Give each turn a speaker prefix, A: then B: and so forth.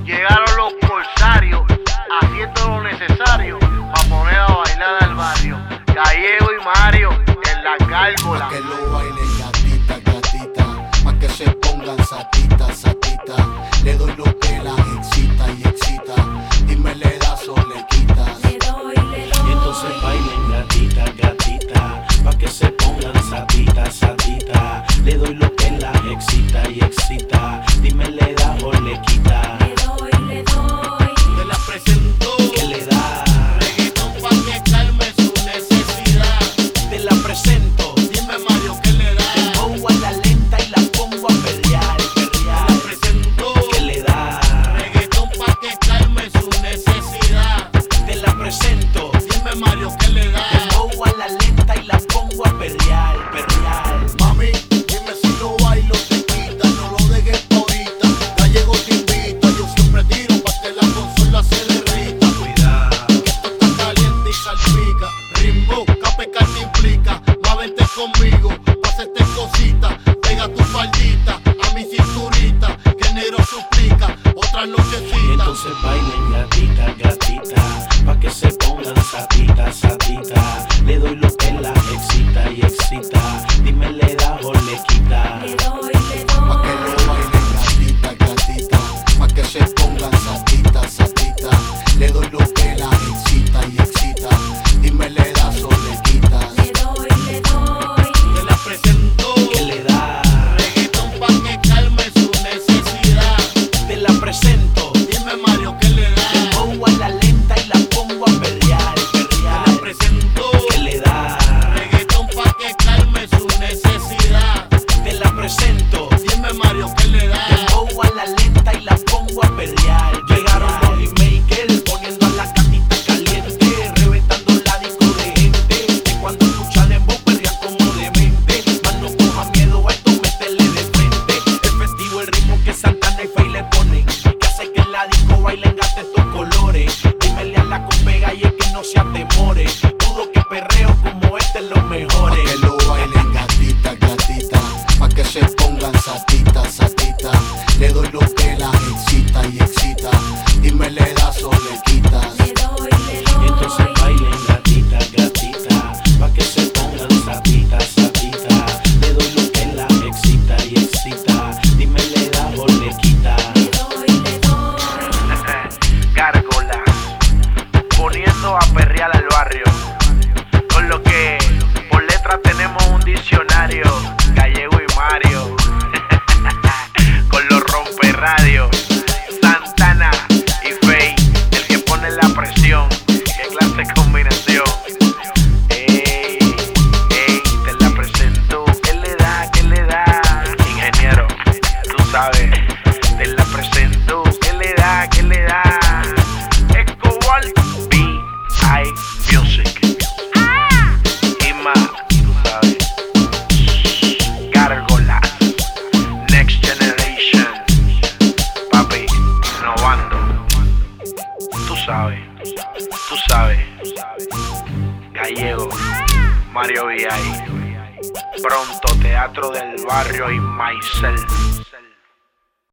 A: Llegaron los corsarios haciendo lo necesario para poner a bailar al barrio. Gallego y Mario en la gárgola.
B: Pa' que lo bailen gatita, gatita, pa' que se pongan satita, satita. Le doy lo que las excita y excita. Dime le das o le quitas.
C: Le doy.
D: Y entonces bailen gatita, gatita, pa' que se pongan satita, satita. Le doy lo que las excita y excita. Dime le da o le quita.
C: Le doy.
B: Te la presento.
D: ¿Qué le da?
B: Reggaetón pa' que calme su necesidad.
D: Te la presento.
B: Dime Mario, ¿qué le da?
D: Te pongo a la lenta y la pongo a perrear, perrear.
B: Te la presento.
D: ¿Qué le da?
B: Reggaetón pa' que calme su necesidad.
D: Te la presento.
B: Dime Mario, ¿qué le da?
D: Te pongo a la lenta y la pongo a perrear, perrear.
B: Mami, dime si lo bailo te quita, no lo dejes ahorita. Gallego te invita, yo siempre tiro pa' que la consola se derrita.
D: Cuidado.
B: Esto está caliente y salpica. Rimbo, capecar te implica. Va, vente conmigo, pásate cosita. Pega tu faldita a mi cinturita, que el negro suplica otra
D: Y
B: nochecita.
D: entonces bailen gatita, gatita, pa' que se pongan satita, satita. Le doy lo que la excita y excita. Dime le da o le quita.
C: Le doy.
B: Pa' que lo bailen gatita, gatita, pa' que se pongan satita, satita. Le doy lo que la excita y excita. Dime le das o le quitas.
C: Le doy.
B: Te la presento.
D: ¿Qué le da?
B: Reggaetón pa' que calme su necesidad.
D: Te la presento.
B: Dime Mario, ¿qué le da?
D: Te pongo a la lenta y la pongo a perrear,
B: Te
D: perrear.
B: la presento.
D: ¿Qué le da?
B: Reggaetón pa' que calme su necesidad.
D: Te la presento.
B: Dime Mario, ¿qué le
D: Te
B: da?
D: pongo a la lenta y la pongo a perrear. Llegaron los hitmakers poniendo a la gatita caliente, reventando la disco de gente que cuando escuchan en voz perrean como demente. Más no coja miedo a esto, métele de frente. El festivo, el ritmo que Santana y Fey le ponen, que hace que en la disco bailen gatos estos colores. Dímele a la compega y es que no se atemore. Dudo que perreo como este es los
B: Pa'
D: mejores.
B: que lo bailen gatita, gatita, pa' que se pongan satita, satita. Le doy lo que las excita y excita. Dime le das o le quitas.
C: Le doy.
D: Y entonces bailen gatita, gatita, pa' que se pongan satita, satita. Le doy lo que la excita y excita. Dime le da o le quita.
C: Le doy.
A: Gárgolas, poniendo a perrear al barrio. Con lo que por letra tenemos un diccionario. Gallego y Mario. Con los romperradios. Santana y Fey, el que pone la presión. Qué clase de combinación. Ey, te la presento. ¿Qué le da? ¿Qué le da? Ingeniero, tú sabes. Te la presento. ¿Qué le da? ¿Qué le da? Escobar, B.I. Music. Y más, tú sabes. Gárgolas, Next Generation. Papi, innovando. Tú sabes. Gallego, Mario V.I. Pronto Teatro del Barrio y Myself.